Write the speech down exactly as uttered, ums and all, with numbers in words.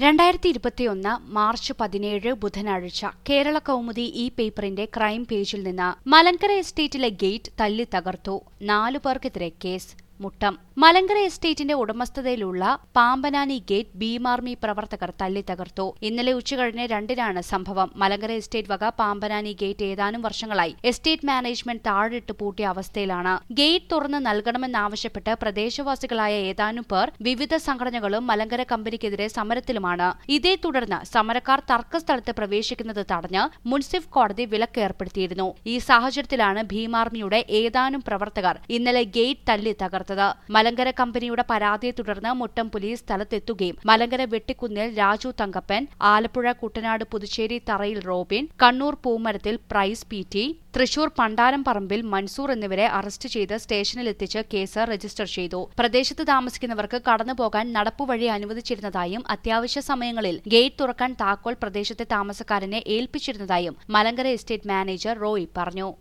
രണ്ടായിരത്തി ഇരുപത്തിയൊന്ന് മാർച്ച് പതിനേഴ് ബുധനാഴ്ച കേരള കൗമുദി ഈ പേപ്പറിന്റെ ക്രൈം പേജിൽ നിന്ന് മലങ്കര എസ്റ്റേറ്റിലെ ഗേറ്റ് തല്ലി തകർത്തു. നാലു പേർക്കെതിരെ കേസ്. മുട്ടം. മലങ്കര എസ്റ്റേറ്റിന്റെ ഉടമസ്ഥതയിലുള്ള പാമ്പനാനി ഗേറ്റ് ഭീമാർമി പ്രവർത്തകർ തല്ലി തകർത്തു. ഇന്നലെ ഉച്ചകഴിഞ്ഞ് രണ്ടിനാണ് സംഭവം. മലങ്കര എസ്റ്റേറ്റ് വക പാമ്പനാനി ഗേറ്റ് ഏതാനും വർഷങ്ങളായി എസ്റ്റേറ്റ് മാനേജ്മെന്റ് താഴിട്ട് പൂട്ടിയ അവസ്ഥയിലാണ്. ഗേറ്റ് തുറന്ന് നൽകണമെന്നാവശ്യപ്പെട്ട് പ്രദേശവാസികളായ ഏതാനും പേർ വിവിധ സംഘടനകളും മലങ്കര കമ്പനിക്കെതിരെ സമരത്തിലുമാണ്. ഇതേ തുടർന്ന് സമരക്കാർ തർക്കസ്ഥലത്ത് പ്രവേശിക്കുന്നത് തടഞ്ഞ് മുൻസിഫ് കോടതി വിലക്ക് ഏർപ്പെടുത്തിയിരുന്നു. ഈ സാഹചര്യത്തിലാണ് ഭീമാർമിയുടെ ഏതാനും പ്രവർത്തകർ ഇന്നലെ ഗേറ്റ് തല്ലി തകർത്തത്. മലങ്കര കമ്പനിയുടെ പരാതിയെ തുടർന്ന് മുട്ടം പോലീസ് സ്ഥലത്തെത്തുകയും മലങ്കര വെട്ടിക്കുന്നിൽ രാജു തങ്കപ്പൻ, ആലപ്പുഴ കുട്ടനാട് പുതുച്ചേരി തറയിൽ റോബിൻ, കണ്ണൂർ പൂമരത്തിൽ പ്രൈസ് പി ടി, തൃശൂർ പണ്ടാരംപറമ്പിൽ മൻസൂർ എന്നിവരെ അറസ്റ്റ് ചെയ്ത് സ്റ്റേഷനിലെത്തിച്ച് കേസ് രജിസ്റ്റർ ചെയ്തു. പ്രദേശത്ത് താമസിക്കുന്നവർക്ക് കടന്നുപോകാൻ നടപ്പുവഴി അനുവദിച്ചിരുന്നതായും അത്യാവശ്യ സമയങ്ങളിൽ ഗേറ്റ് തുറക്കാൻ താക്കോൽ പ്രദേശത്തെ താമസക്കാരനെ ഏൽപ്പിച്ചിരുന്നതായും മലങ്കര എസ്റ്റേറ്റ് മാനേജർ റോയ് പറഞ്ഞു.